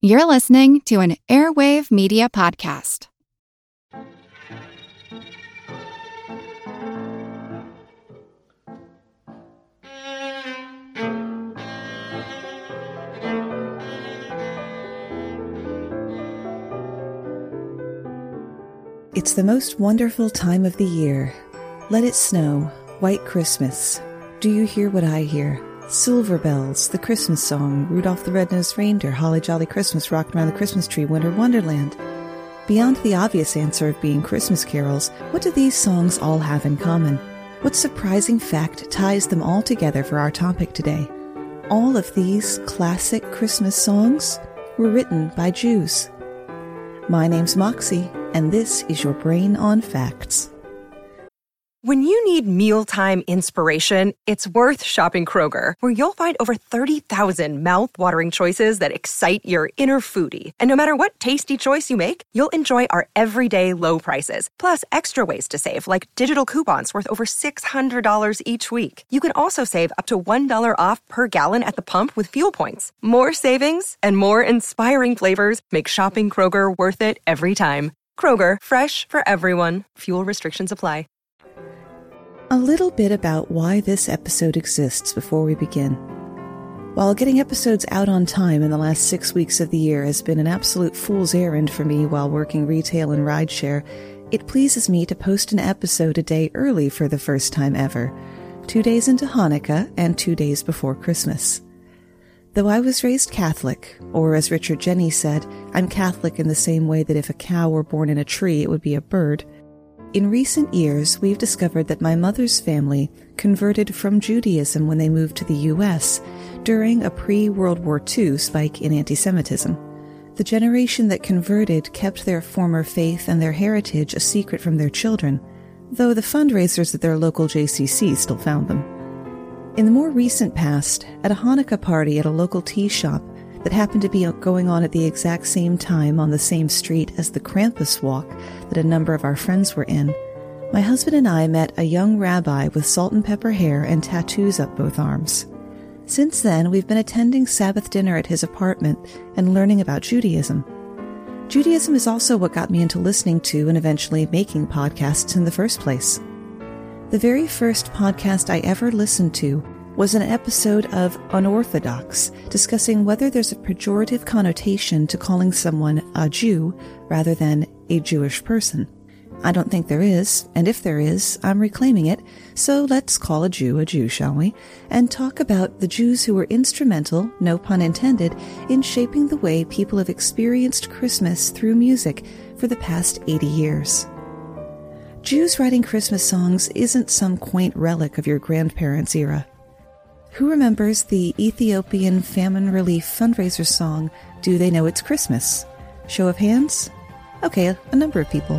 You're listening to an Airwave Media Podcast. It's the most wonderful time of the year. Let it snow, white Christmas. Do you hear what I hear? Silver bells, the Christmas song, Rudolph the Red-Nosed Reindeer, Holly Jolly Christmas, Rockin' Around the Christmas Tree, Winter Wonderland. Beyond the obvious answer of being Christmas carols, what do these songs all have in common? What surprising fact ties them all together for our topic today? All of these classic Christmas songs were written by Jews. My name's Moxie, and this is your Brain on Facts. When you need mealtime inspiration, it's worth shopping Kroger, where you'll find over 30,000 mouth-watering choices that excite your inner foodie. And no matter what tasty choice you make, you'll enjoy our everyday low prices, plus extra ways to save, like digital coupons worth over $600 each week. You can also save up to $1 off per gallon at the pump with fuel points. More savings and more inspiring flavors make shopping Kroger worth it every time. Kroger, fresh for everyone. Fuel restrictions apply. A little bit about why this episode exists before we begin. While getting episodes out on time in the last 6 weeks of the year has been an absolute fool's errand for me while working retail and rideshare, it pleases me to post an episode a day early for the first time ever, 2 days into Hanukkah and 2 days before Christmas. Though I was raised Catholic, or as Richard Jenny said, I'm Catholic in the same way that if a cow were born in a tree, it would be a bird. In recent years, we've discovered that my mother's family converted from Judaism when they moved to the U.S. during a pre-World War II spike in anti-Semitism. The generation that converted kept their former faith and their heritage a secret from their children, though the fundraisers at their local JCC still found them. In the more recent past, at a Hanukkah party at a local tea shop that happened to be going on at the exact same time on the same street as the Krampus walk that a number of our friends were in, my husband and I met a young rabbi with salt and pepper hair and tattoos up both arms. Since then, we've been attending Sabbath dinner at his apartment and learning about Judaism. Judaism is also what got me into listening to and eventually making podcasts in the first place. The very first podcast I ever listened to was an episode of Unorthodox, discussing whether there's a pejorative connotation to calling someone a Jew rather than a Jewish person. I don't think there is, and if there is, I'm reclaiming it, so let's call a Jew, shall we, and talk about the Jews who were instrumental, no pun intended, in shaping the way people have experienced Christmas through music for the past 80 years. Jews writing Christmas songs isn't some quaint relic of your grandparents' era. Who remembers the Ethiopian famine relief fundraiser song, Do They Know It's Christmas? Show of hands? Okay, a number of people.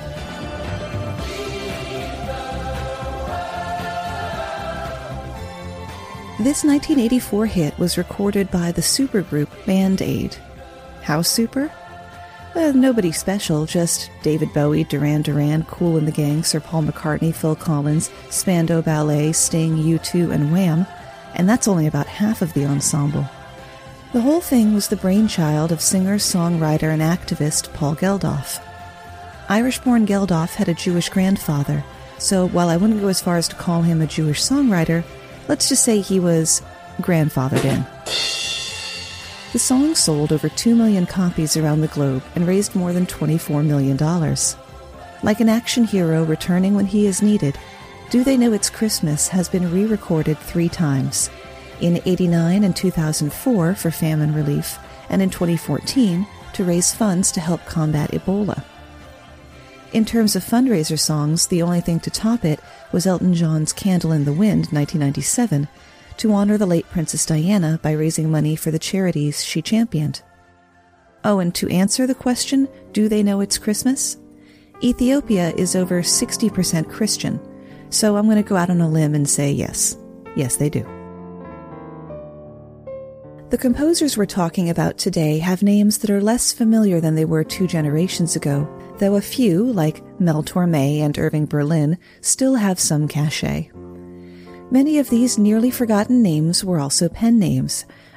This 1984 hit was recorded by the supergroup Band Aid. How super? Nobody special, just David Bowie, Duran Duran, Kool and the Gang, Sir Paul McCartney, Phil Collins, Spandau Ballet, Sting, U2, and Wham! And that's only about half of the ensemble. The whole thing was the brainchild of singer, songwriter, and activist Paul Geldof. Irish-born Geldof had a Jewish grandfather, so while I wouldn't go as far as to call him a Jewish songwriter, let's just say he was grandfathered in. The song sold over 2 million copies around the globe and raised more than $24 million. Like an action hero returning when he is needed, Do They Know It's Christmas has been re-recorded 3 times, in '89 and 2004 for famine relief, and in 2014 to raise funds to help combat Ebola. In terms of fundraiser songs, the only thing to top it was Elton John's Candle in the Wind, 1997, to honor the late Princess Diana by raising money for the charities she championed. Oh, and to answer the question, do they know it's Christmas? Ethiopia is over 60% Christian, so I'm going to go out on a limb and say yes. Yes, they do. The composers we're talking about today have names that are less familiar than they were 2 generations ago, though a few, like Mel Torme and Irving Berlin, still have some cachet. Many of these nearly forgotten names were also pen names.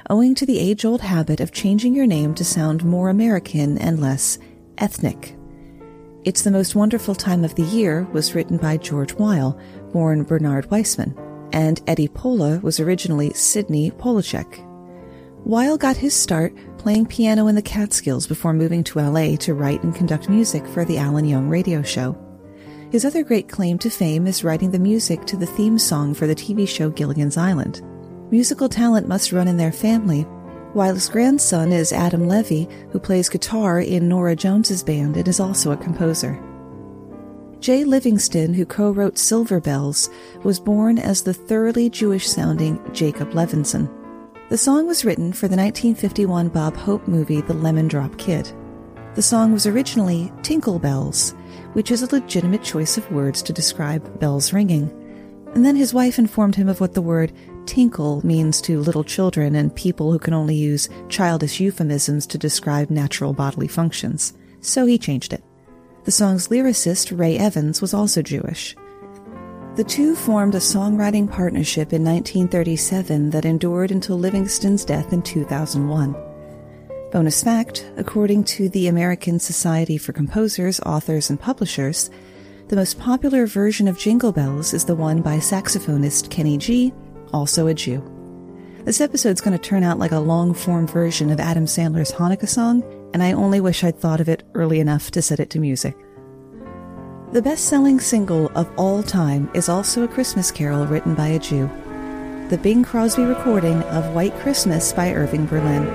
owing to the age-old habit of changing your name to sound more American and less ethnic. It's the Most Wonderful Time of the Year was written by George Weil, born Bernard Weissman, and Eddie Pola was originally Sidney Polacek. Weil got his start playing piano in the Catskills before moving to LA to write and conduct music for the Alan Young radio show. His other great claim to fame is writing the music to the theme song for the TV show Gilligan's Island. Musical talent must run in their family. Weil's grandson is Adam Levy, who plays guitar in Norah Jones's band and is also a composer. Jay Livingston, who co-wrote Silver Bells, was born as the thoroughly Jewish-sounding Jacob Levinson. The song was written for the 1951 Bob Hope movie The Lemon Drop Kid. The song was originally Tinkle Bells, which is a legitimate choice of words to describe bells ringing. And then his wife informed him of what the word tinkle means to little children and people who can only use childish euphemisms to describe natural bodily functions. So he changed it. The song's lyricist, Ray Evans, was also Jewish. The two formed a songwriting partnership in 1937 that endured until Livingston's death in 2001. Bonus fact, according to the American Society for Composers, Authors, and Publishers, the most popular version of Jingle Bells is the one by saxophonist Kenny G, also a Jew. This episode's going to turn out like a long-form version of Adam Sandler's Hanukkah song, and I only wish I'd thought of it early enough to set it to music. The best-selling single of all time is also a Christmas carol written by a Jew, the Bing Crosby recording of White Christmas by Irving Berlin.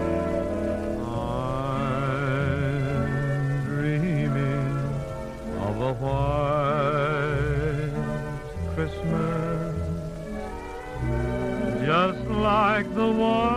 I'm dreaming of a white Christmas, just like the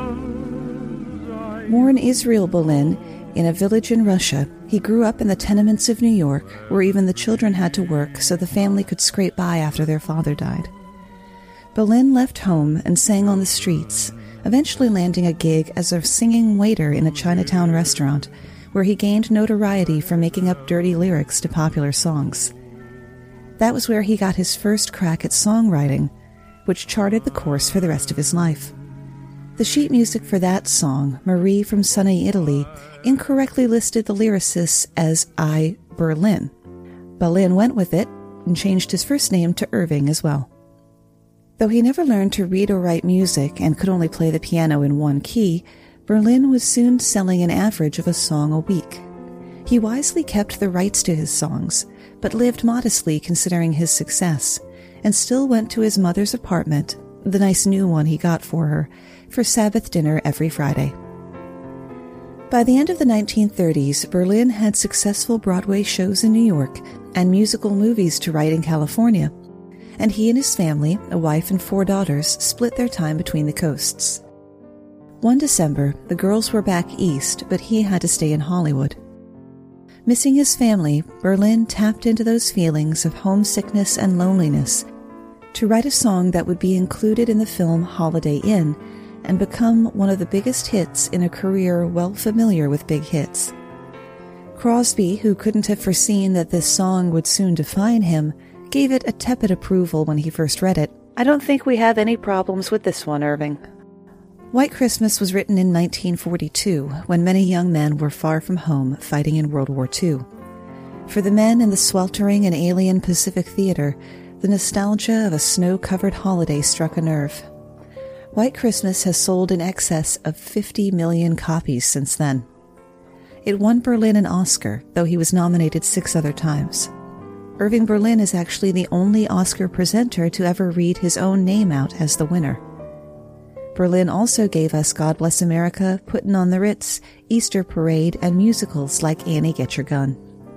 ones I... Born Israel Berlin in a village in Russia, he grew up in the tenements of New York, where even the children had to work so the family could scrape by after their father died. Berlin left home and sang on the streets, eventually landing a gig as a singing waiter in a Chinatown restaurant, where he gained notoriety for making up dirty lyrics to popular songs. That was where he got his first crack at songwriting, which charted the course for the rest of his life. The sheet music for that song, Marie from Sunny Italy, incorrectly listed the lyricist as I. Berlin. Berlin went with it and changed his first name to Irving as well. Though he never learned to read or write music and could only play the piano in one key, Berlin was soon selling an average of a song a week. He wisely kept the rights to his songs, but lived modestly considering his success, and still went to his mother's apartment, the nice new one he got for her, for Sabbath dinner every Friday. By the end of the 1930s, Berlin had successful Broadway shows in New York and musical movies to write in California, and he and his family, a wife and 4 daughters, split their time between the coasts. One December, the girls were back east, but he had to stay in Hollywood. Missing his family, Berlin tapped into those feelings of homesickness and loneliness to write a song that would be included in the film Holiday Inn and become one of the biggest hits in a career well familiar with big hits. Crosby, who couldn't have foreseen that this song would soon define him, gave it a tepid approval when he first read it. I don't think we have any problems with this one, Irving. White Christmas was written in 1942, when many young men were far from home fighting in World War II. For the men in the sweltering and alien Pacific theater, the nostalgia of a snow-covered holiday struck a nerve. White Christmas has sold in excess of 50 million copies since then. It won Berlin an Oscar, though he was nominated 6 other times. Irving Berlin is actually the only Oscar presenter to ever read his own name out as the winner. Berlin also gave us God Bless America, Puttin' on the Ritz, Easter Parade, and musicals like Annie Get Your Gun.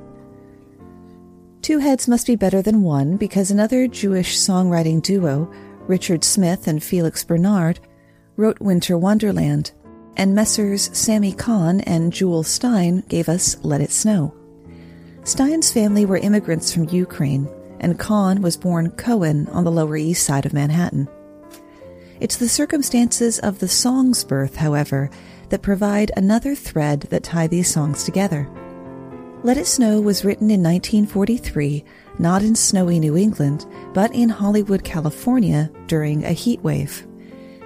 2 heads must be better than one, because another Jewish songwriting duo, Richard Smith and Felix Bernard, wrote Winter Wonderland, and Messrs. Sammy Kahn and Jewel Stein gave us Let It Snow. Stein's family were immigrants from Ukraine, and Kahn was born Cohen on the Lower East Side of Manhattan. It's the circumstances of the song's birth, however, that provide another thread that tie these songs together. Let It Snow was written in 1943, not in snowy New England, but in Hollywood, California, during a heat wave.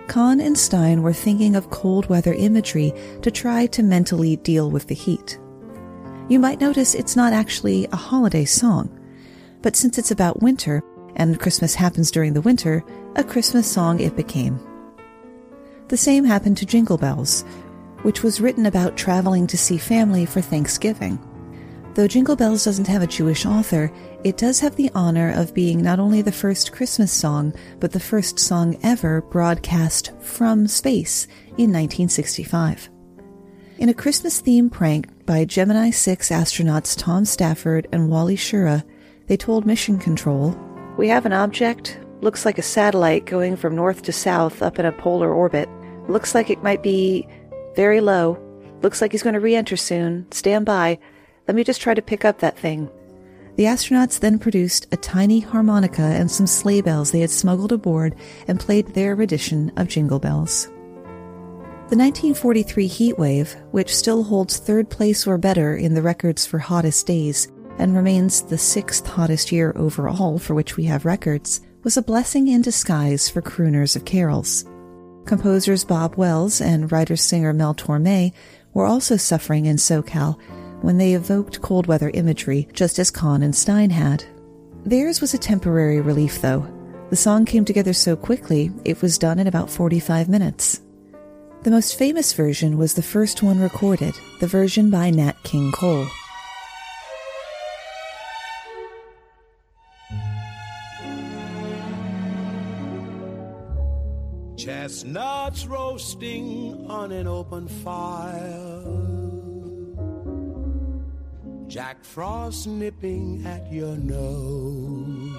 Kahn and Stein were thinking of cold weather imagery to try to mentally deal with the heat. You might notice it's not actually a holiday song, but since it's about winter, and Christmas happens during the winter, a Christmas song it became. The same happened to Jingle Bells, which was written about traveling to see family for Thanksgiving. Though Jingle Bells doesn't have a Jewish author, it does have the honor of being not only the first Christmas song, but the first song ever broadcast from space in 1965. In a Christmas-themed prank by Gemini 6 astronauts Tom Stafford and Wally Schirra, they told Mission Control, "We have an object. Looks like a satellite going from north to south up in a polar orbit. Looks like it might be very low. Looks like he's going to re-enter soon. Stand by. Let me just try to pick up that thing." The astronauts then produced a tiny harmonica and some sleigh bells they had smuggled aboard and played their rendition of Jingle Bells. The 1943 heat wave, which still holds third place or better in the records for hottest days and remains the sixth hottest year overall for which we have records, was a blessing in disguise for crooners of carols. Composers Bob Wells and writer-singer Mel Torme were also suffering in SoCal when they evoked cold weather imagery, just as Kahn and Stein had. Theirs was a temporary relief, though. The song came together so quickly, it was done in about 45 minutes. The most famous version was the first one recorded, the version by Nat King Cole. Chestnuts roasting on an open fire, Jack Frost nipping at your nose.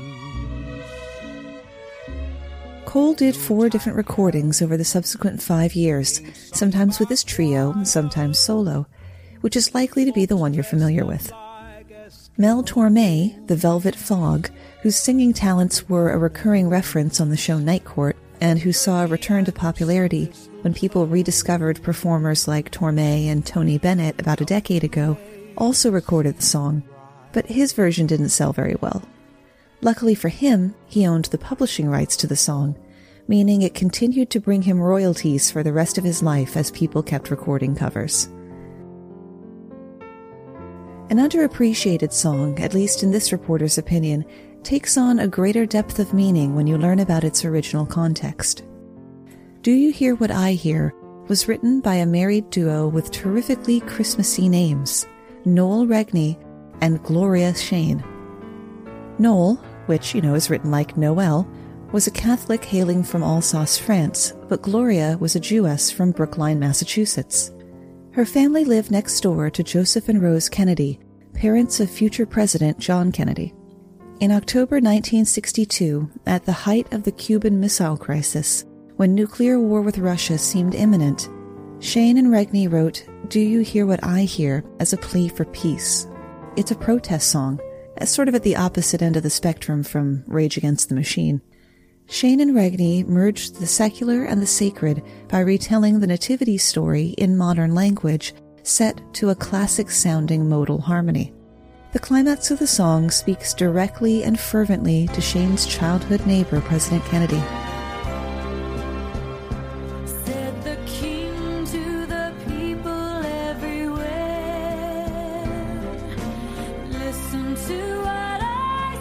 Cole did 4 different recordings over the subsequent 5 years, sometimes with his trio, sometimes solo, which is likely to be the one you're familiar with. Mel Torme, the Velvet Fog, whose singing talents were a recurring reference on the show Night Court, and who saw a return to popularity when people rediscovered performers like Torme and Tony Bennett about a decade ago, also recorded the song, but his version didn't sell very well. Luckily for him, he owned the publishing rights to the song, meaning it continued to bring him royalties for the rest of his life as people kept recording covers. An underappreciated song, at least in this reporter's opinion, takes on a greater depth of meaning when you learn about its original context. Do You Hear What I Hear was written by a married duo with terrifically Christmassy names, Noel Regney and Gloria Shane. Noel, which, is written like Noel, was a Catholic hailing from Alsace, France, but Gloria was a Jewess from Brookline, Massachusetts. Her family lived next door to Joseph and Rose Kennedy, parents of future President John Kennedy. In October 1962, at the height of the Cuban Missile Crisis, when nuclear war with Russia seemed imminent, Shane and Regney wrote Do You Hear What I Hear as a plea for peace. It's a protest song, sort of at the opposite end of the spectrum from Rage Against the Machine. Shane and Regney merged the secular and the sacred by retelling the nativity story in modern language, set to a classic-sounding modal harmony. The climax of the song speaks directly and fervently to Shane's childhood neighbor, President Kennedy. Said the king to the people everywhere, listen to what I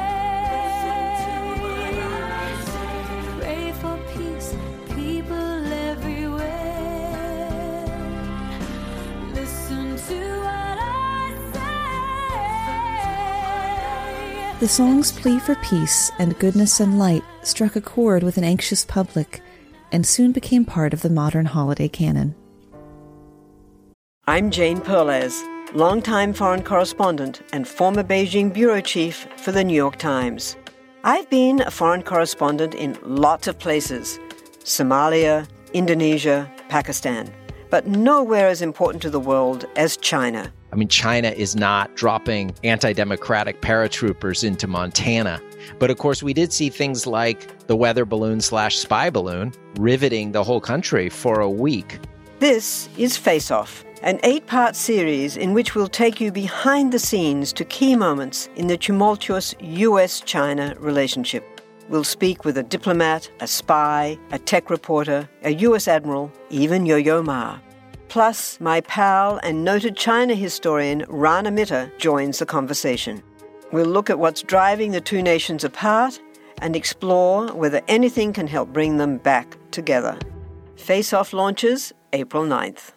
say, pray for peace, people everywhere, listen to what I say. The song's plea for peace and goodness and light struck a chord with an anxious public and soon became part of the modern holiday canon. I'm Jane Perlez, longtime foreign correspondent and former Beijing bureau chief for the New York Times. I've been a foreign correspondent in lots of places: Somalia, Indonesia, Pakistan, but nowhere as important to the world as China. I mean, China is not dropping anti-democratic paratroopers into Montana. But of course, we did see things like the weather balloon/spy balloon riveting the whole country for a week. This is Face Off, an 8-part series in which we'll take you behind the scenes to key moments in the tumultuous U.S.-China relationship. we'll speak with a diplomat, a spy, a tech reporter, a U.S. admiral, even Yo-Yo Ma. Plus, my pal and noted China historian Rana Mitter joins the conversation. We'll look at what's driving the two nations apart and explore whether anything can help bring them back together. Face Off launches April 9th.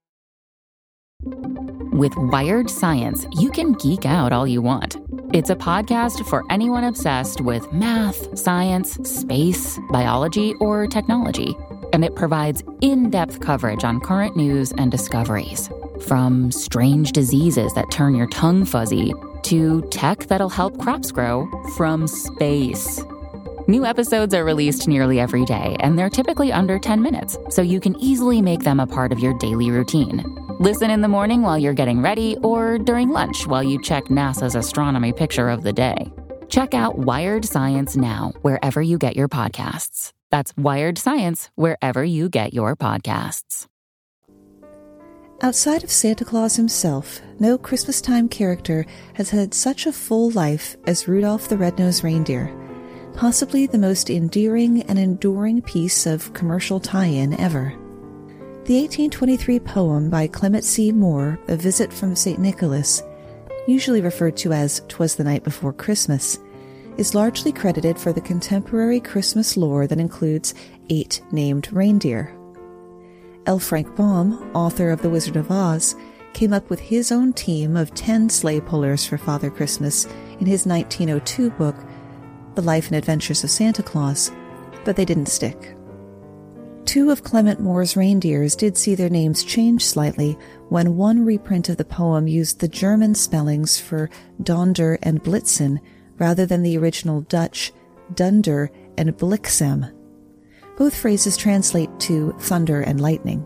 With Wired Science, you can geek out all you want. It's a podcast for anyone obsessed with math, science, space, biology, or technology. And it provides in-depth coverage on current news and discoveries. From strange diseases that turn your tongue fuzzy to tech that'll help crops grow from space. New episodes are released nearly every day, and they're typically under 10 minutes, so you can easily make them a part of your daily routine. Listen in the morning while you're getting ready or during lunch while you check NASA's astronomy picture of the day. Check out Wired Science now, wherever you get your podcasts. That's Wired Science, wherever you get your podcasts. Outside of Santa Claus himself, no Christmas-time character has had such a full life as Rudolph the Red-Nosed Reindeer, possibly the most endearing and enduring piece of commercial tie-in ever. The 1823 poem by Clement C. Moore, A Visit from St. Nicholas, usually referred to as 'Twas the Night Before Christmas, is largely credited for the contemporary Christmas lore that includes 8 named reindeer. L. Frank Baum, author of The Wizard of Oz, came up with his own team of 10 sleigh pullers for Father Christmas in his 1902 book, The Life and Adventures of Santa Claus, but they didn't stick. 2 of Clement Moore's reindeers did see their names change slightly when one reprint of the poem used the German spellings for Donder and Blitzen rather than the original Dutch Dunder and Bliksem. Both phrases translate to thunder and lightning.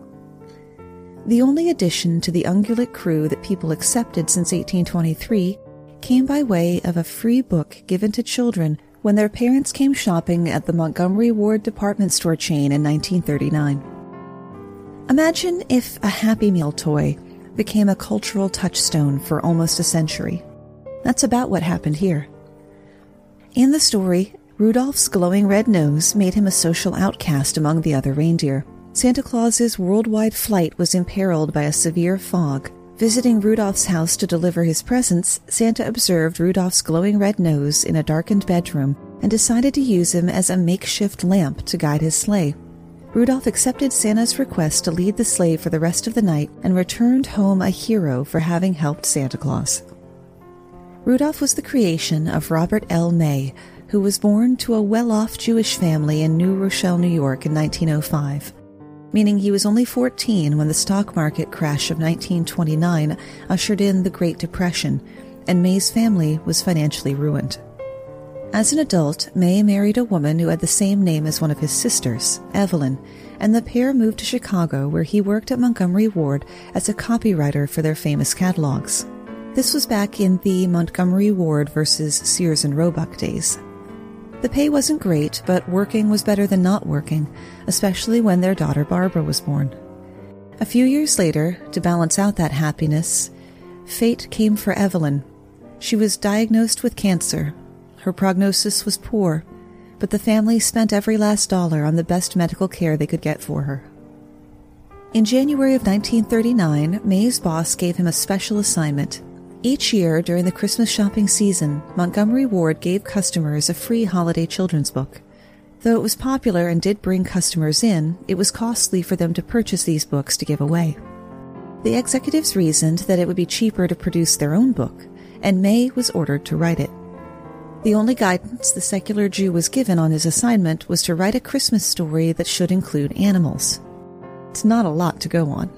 The only addition to the ungulate crew that people accepted since 1823 came by way of a free book given to children when their parents came shopping at the Montgomery Ward department store chain in 1939. Imagine if a Happy Meal toy became a cultural touchstone for almost a century. That's about what happened here. In the story, Rudolph's glowing red nose made him a social outcast among the other reindeer. Santa Claus's worldwide flight was imperiled by a severe fog. Visiting Rudolph's house to deliver his presents, Santa observed Rudolph's glowing red nose in a darkened bedroom and decided to use him as a makeshift lamp to guide his sleigh. Rudolph accepted Santa's request to lead the sleigh for the rest of the night and returned home a hero for having helped Santa Claus. Rudolph was the creation of Robert L. May, who was born to a well-off Jewish family in New Rochelle, New York in 1905. Meaning he was only 14 when the stock market crash of 1929 ushered in the Great Depression, and May's family was financially ruined. As an adult, May married a woman who had the same name as one of his sisters, Evelyn, and the pair moved to Chicago, where he worked at Montgomery Ward as a copywriter for their famous catalogs. This was back in the Montgomery Ward versus Sears and Roebuck days. The pay wasn't great, but working was better than not working, especially when their daughter Barbara was born. A few years later, to balance out that happiness, fate came for Evelyn. She was diagnosed with cancer. Her prognosis was poor, but the family spent every last dollar on the best medical care they could get for her. In January of 1939, May's boss gave him a special assignment. Each year during the Christmas shopping season, Montgomery Ward gave customers a free holiday children's book. Though it was popular and did bring customers in, it was costly for them to purchase these books to give away. The executives reasoned that it would be cheaper to produce their own book, and May was ordered to write it. The only guidance the secular Jew was given on his assignment was to write a Christmas story that should include animals. It's not a lot to go on.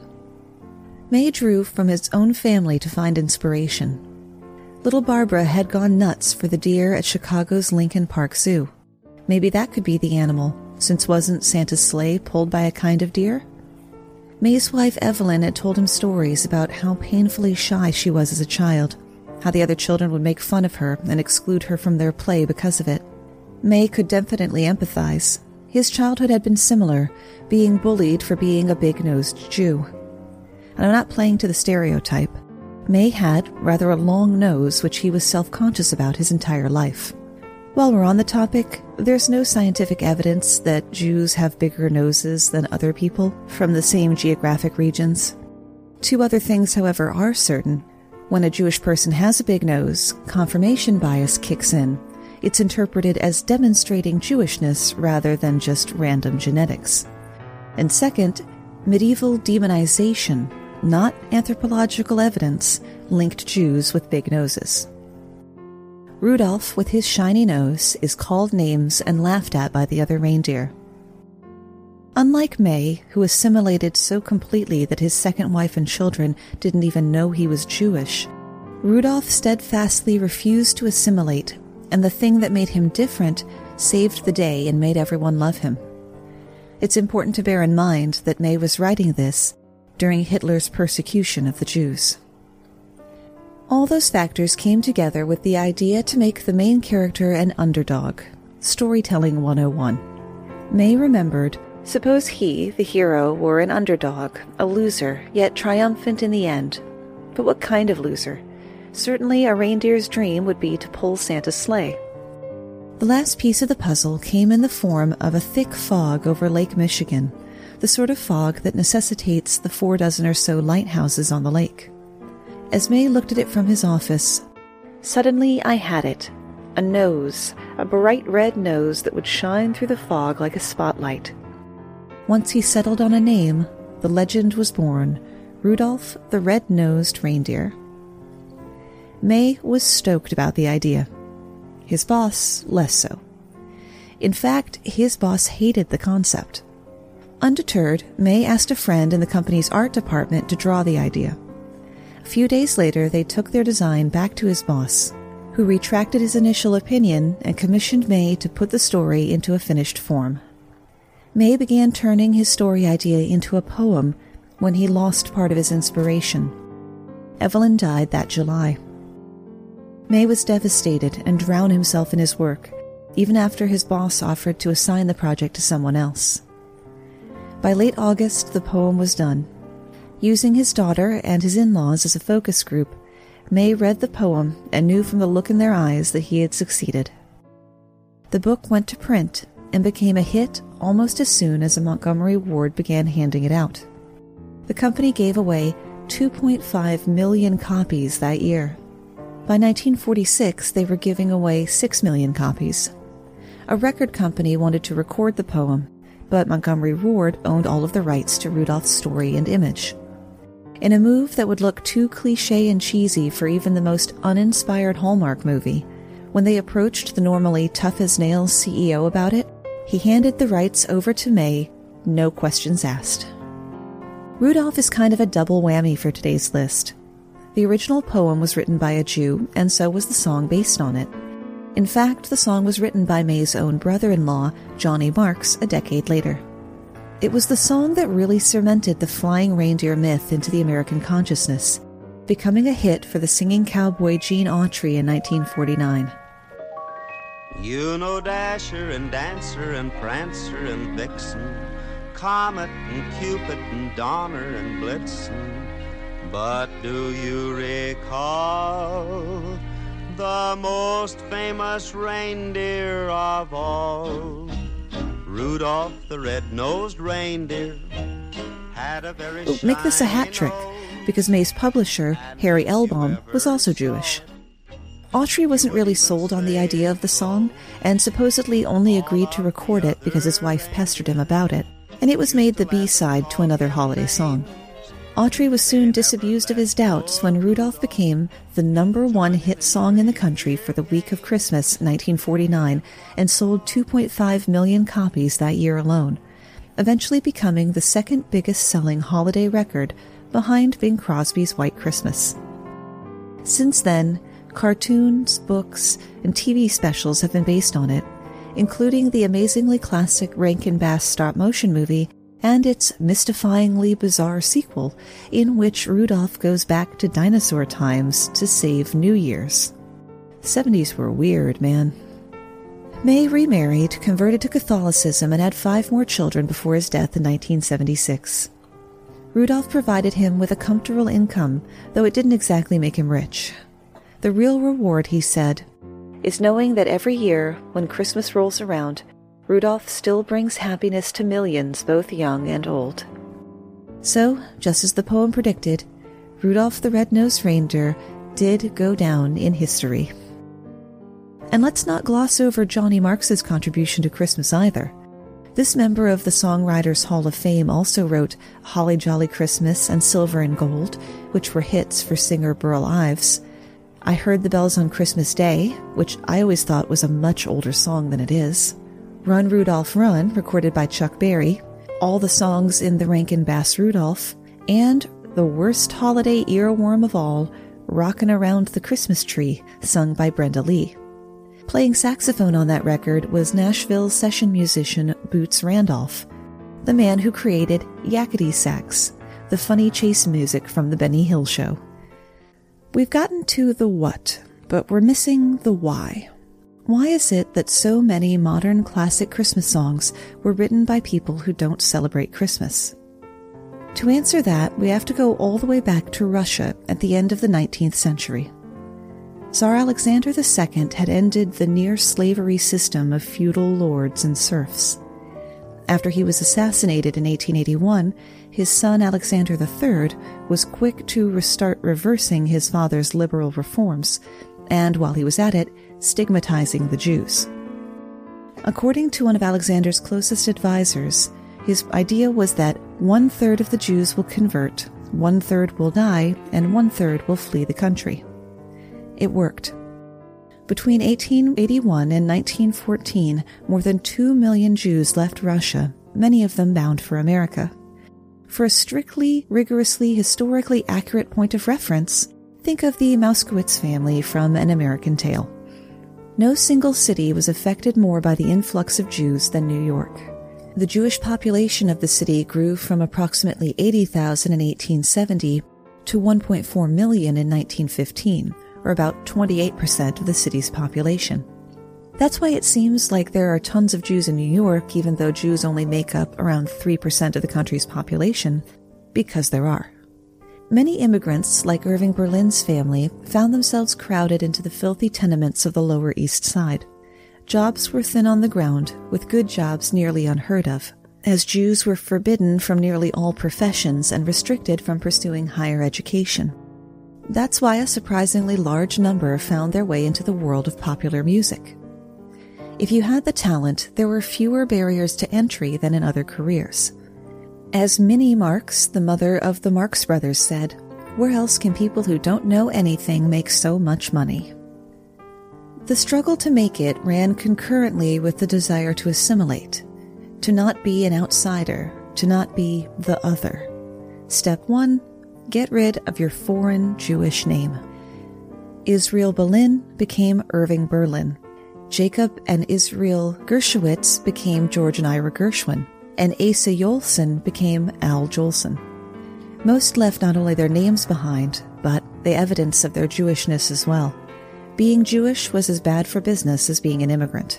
May drew from his own family to find inspiration. Little Barbara had gone nuts for the deer at Chicago's Lincoln Park Zoo. Maybe that could be the animal, since wasn't Santa's sleigh pulled by a kind of deer? May's wife Evelyn had told him stories about how painfully shy she was as a child, how the other children would make fun of her and exclude her from their play because of it. May could definitely empathize. His childhood had been similar, being bullied for being a big-nosed Jew. And I'm not playing to the stereotype. May had rather a long nose, which he was self-conscious about his entire life. While we're on the topic, there's no scientific evidence that Jews have bigger noses than other people from the same geographic regions. Two other things, however, are certain. When a Jewish person has a big nose, confirmation bias kicks in. It's interpreted as demonstrating Jewishness rather than just random genetics. And second, medieval demonization, not anthropological evidence, linked Jews with big noses. Rudolph, with his shiny nose, is called names and laughed at by the other reindeer. Unlike May, who assimilated so completely that his second wife and children didn't even know he was Jewish, Rudolph steadfastly refused to assimilate, and the thing that made him different saved the day and made everyone love him. It's important to bear in mind that May was writing this during Hitler's persecution of the Jews. All those factors came together with the idea to make the main character an underdog. Storytelling 101. May remembered, suppose he, the hero, were an underdog, a loser, yet triumphant in the end. But what kind of loser? Certainly a reindeer's dream would be to pull Santa's sleigh. The last piece of the puzzle came in the form of a thick fog over Lake Michigan, the sort of fog that necessitates the 4 dozen or so lighthouses on the lake. As May looked at it from his office, suddenly I had it. A nose, a bright red nose that would shine through the fog like a spotlight. Once he settled on a name, the legend was born, Rudolph the Red-Nosed Reindeer. May was stoked about the idea. His boss, less so. In fact, his boss hated the concept. Undeterred, May asked a friend in the company's art department to draw the idea. A few days later, they took their design back to his boss, who retracted his initial opinion and commissioned May to put the story into a finished form. May began turning his story idea into a poem when he lost part of his inspiration. Evelyn died that July. May was devastated and drowned himself in his work, even after his boss offered to assign the project to someone else. By late August, the poem was done. Using his daughter and his in-laws as a focus group, May read the poem and knew from the look in their eyes that he had succeeded. The book went to print and became a hit almost as soon as a Montgomery Ward began handing it out. The company gave away 2.5 million copies that year. By 1946, they were giving away 6 million copies. A record company wanted to record the poem, but Montgomery Ward owned all of the rights to Rudolph's story and image. In a move that would look too cliché and cheesy for even the most uninspired Hallmark movie, when they approached the normally tough-as-nails CEO about it, he handed the rights over to May, no questions asked. Rudolph is kind of a double whammy for today's list. The original poem was written by a Jew, and so was the song based on it. In fact, the song was written by May's own brother-in-law, Johnny Marks, a decade later. It was the song that really cemented the flying reindeer myth into the American consciousness, becoming a hit for the singing cowboy Gene Autry in 1949. You know Dasher and Dancer and Prancer and Vixen, Comet and Cupid and Donner and Blitzen. But do you recall the most famous reindeer of all? Rudolph the red-nosed reindeer had a very Make this a hat trick, because May's publisher, Harry Elbaum, was also Jewish. Autry wasn't really sold on the idea of the song, and supposedly only agreed to record it because his wife pestered him about it, and it was made the B-side to another holiday song. Autry was soon disabused of his doubts when Rudolph became the #1 hit song in the country for the week of Christmas 1949 and sold 2.5 million copies that year alone, eventually becoming the second biggest selling holiday record behind Bing Crosby's White Christmas. Since then, cartoons, books, and TV specials have been based on it, including the amazingly classic Rankin Bass stop-motion movie and its mystifyingly bizarre sequel, in which Rudolph goes back to dinosaur times to save New Year's. 70s were weird, man. May remarried, converted to Catholicism, and had 5 more children before his death in 1976. Rudolph provided him with a comfortable income, though it didn't exactly make him rich. The real reward, he said, is knowing that every year, when Christmas rolls around, Rudolph still brings happiness to millions, both young and old. So, just as the poem predicted, Rudolph the Red-Nosed Reindeer did go down in history. And let's not gloss over Johnny Marks's contribution to Christmas either. This member of the Songwriters Hall of Fame also wrote Holly Jolly Christmas and Silver and Gold, which were hits for singer Burl Ives. I Heard the Bells on Christmas Day, which I always thought was a much older song than it is. Run, Rudolph, Run, recorded by Chuck Berry. All the songs in the Rankin-Bass Rudolph. And the worst holiday earworm of all, Rockin' Around the Christmas Tree, sung by Brenda Lee. Playing saxophone on that record was Nashville session musician Boots Randolph, the man who created Yakety Sax, the funny chase music from the Benny Hill Show. We've gotten to the what, but we're missing the why. Why is it that so many modern classic Christmas songs were written by people who don't celebrate Christmas? To answer that, we have to go all the way back to Russia at the end of the 19th century. Tsar Alexander II had ended the near-slavery system of feudal lords and serfs. After he was assassinated in 1881, his son Alexander III was quick to restart reversing his father's liberal reforms, and while he was at it, stigmatizing the Jews. According to one of Alexander's closest advisors, his idea was that 1/3 of the Jews will convert, 1/3 will die, and 1/3 will flee the country. It worked. Between 1881 and 1914, more than 2 million Jews left Russia, many of them bound for America. For a strictly, rigorously, historically accurate point of reference, think of the Mouskowitz family from An American Tail. No single city was affected more by the influx of Jews than New York. The Jewish population of the city grew from approximately 80,000 in 1870 to 1.4 million in 1915, or about 28% of the city's population. That's why it seems like there are tons of Jews in New York, even though Jews only make up around 3% of the country's population, because there are. Many immigrants, like Irving Berlin's family, found themselves crowded into the filthy tenements of the Lower East Side. Jobs were thin on the ground, with good jobs nearly unheard of, as Jews were forbidden from nearly all professions and restricted from pursuing higher education. That's why a surprisingly large number found their way into the world of popular music. If you had the talent, there were fewer barriers to entry than in other careers. As Minnie Marks, the mother of the Marx Brothers, said, "Where else can people who don't know anything make so much money?" The struggle to make it ran concurrently with the desire to assimilate, to not be an outsider, to not be the other. Step 1, get rid of your foreign Jewish name. Israel Berlin became Irving Berlin. Jacob and Israel Gershowitz became George and Ira Gershwin, and Asa Jolson became Al Jolson. Most left not only their names behind, but the evidence of their Jewishness as well. Being Jewish was as bad for business as being an immigrant.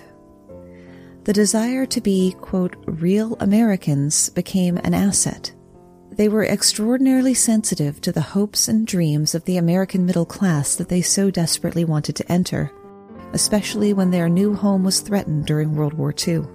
The desire to be, quote, real Americans became an asset. They were extraordinarily sensitive to the hopes and dreams of the American middle class that they so desperately wanted to enter, especially when their new home was threatened during World War II.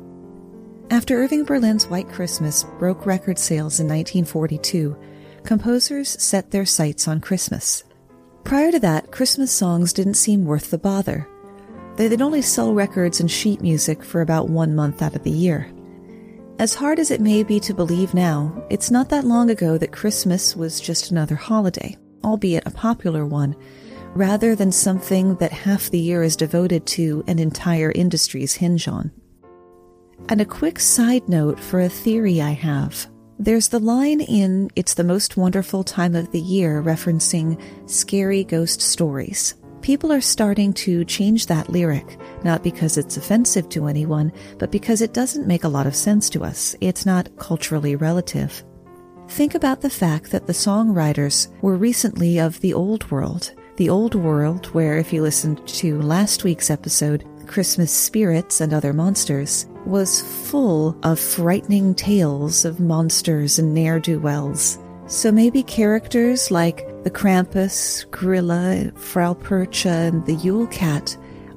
After Irving Berlin's White Christmas broke record sales in 1942, composers set their sights on Christmas. Prior to that, Christmas songs didn't seem worth the bother. They'd only sell records and sheet music for about 1 month out of the year. As hard as it may be to believe now, it's not that long ago that Christmas was just another holiday, albeit a popular one, rather than something that half the year is devoted to and entire industries hinge on. And a quick side note for a theory I have. There's the line in It's the Most Wonderful Time of the Year referencing scary ghost stories. People are starting to change that lyric, not because it's offensive to anyone, but because it doesn't make a lot of sense to us. It's not culturally relative. Think about the fact that the songwriters were recently of the old world where, if you listened to last week's episode, Christmas Spirits and Other Monsters, was full of frightening tales of monsters and ne'er-do-wells. So maybe characters like the Krampus, Gorilla, Frau Percha, and the Yule Cat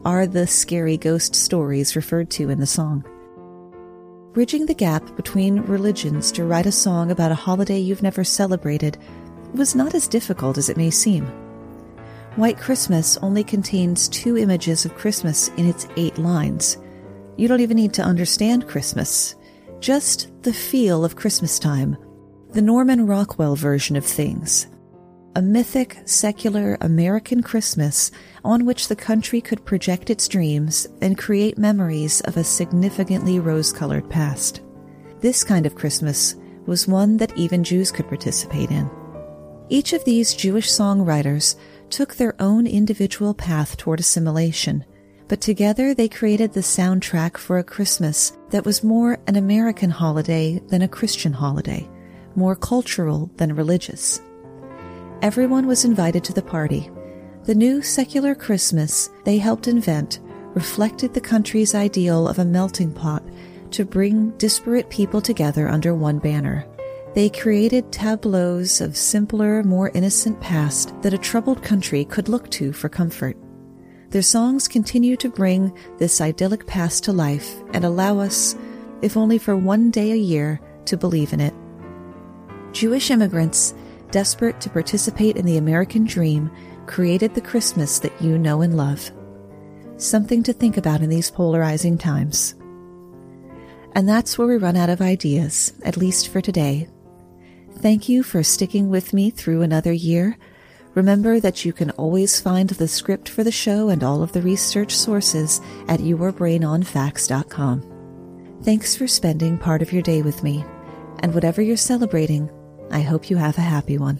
are the scary ghost stories referred to in the song. Bridging the gap between religions to write a song about a holiday you've never celebrated was not as difficult as it may seem. White Christmas only contains 2 images of Christmas in its 8 lines. You don't even need to understand Christmas, just the feel of Christmas time, the Norman Rockwell version of things. A mythic, secular American Christmas on which the country could project its dreams and create memories of a significantly rose-colored past. This kind of Christmas was one that even Jews could participate in. Each of these Jewish songwriters took their own individual path toward assimilation, but together they created the soundtrack for a Christmas that was more an American holiday than a Christian holiday, more cultural than religious. Everyone was invited to the party. The new secular Christmas they helped invent reflected the country's ideal of a melting pot to bring disparate people together under one banner. They created tableaus of simpler, more innocent past that a troubled country could look to for comfort. Their songs continue to bring this idyllic past to life and allow us, if only for one day a year, to believe in it. Jewish immigrants, desperate to participate in the American dream, created the Christmas that you know and love. Something to think about in these polarizing times. And that's where we run out of ideas, at least for today. Thank you for sticking with me through another year. Remember that you can always find the script for the show and all of the research sources at yourbrainonfacts.com. Thanks for spending part of your day with me, and whatever you're celebrating, I hope you have a happy one.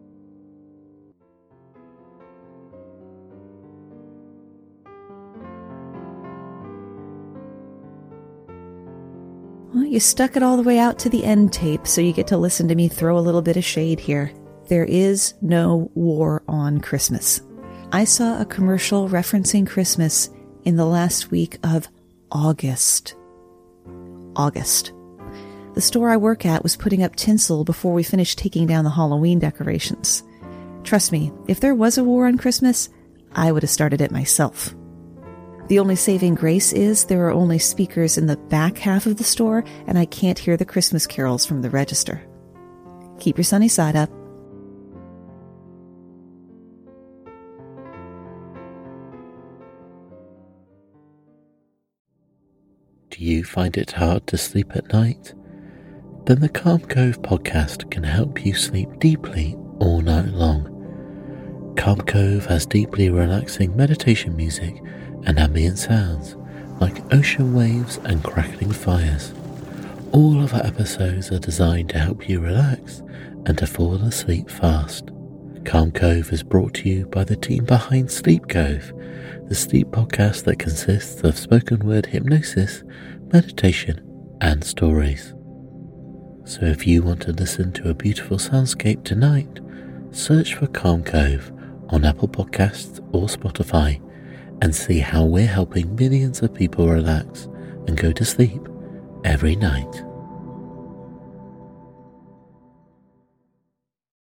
Well, you stuck it all the way out to the end tape, so you get to listen to me throw a little bit of shade here. There is no war on Christmas. I saw a commercial referencing Christmas in the last week of August. The store I work at was putting up tinsel before we finished taking down the Halloween decorations. Trust me, if there was a war on Christmas, I would have started it myself. The only saving grace is there are only speakers in the back half of the store, and I can't hear the Christmas carols from the register. Keep your sunny side up. Do you find it hard to sleep at night? Then the Calm Cove podcast can help you sleep deeply all night long. Calm Cove has deeply relaxing meditation music and ambient sounds like ocean waves and crackling fires. All of our episodes are designed to help you relax and to fall asleep fast. Calm Cove is brought to you by the team behind Sleep Cove, the sleep podcast that consists of spoken word hypnosis, meditation, and stories. So if you want to listen to a beautiful soundscape tonight, search for Calm Cove on Apple Podcasts or Spotify and see how we're helping millions of people relax and go to sleep every night.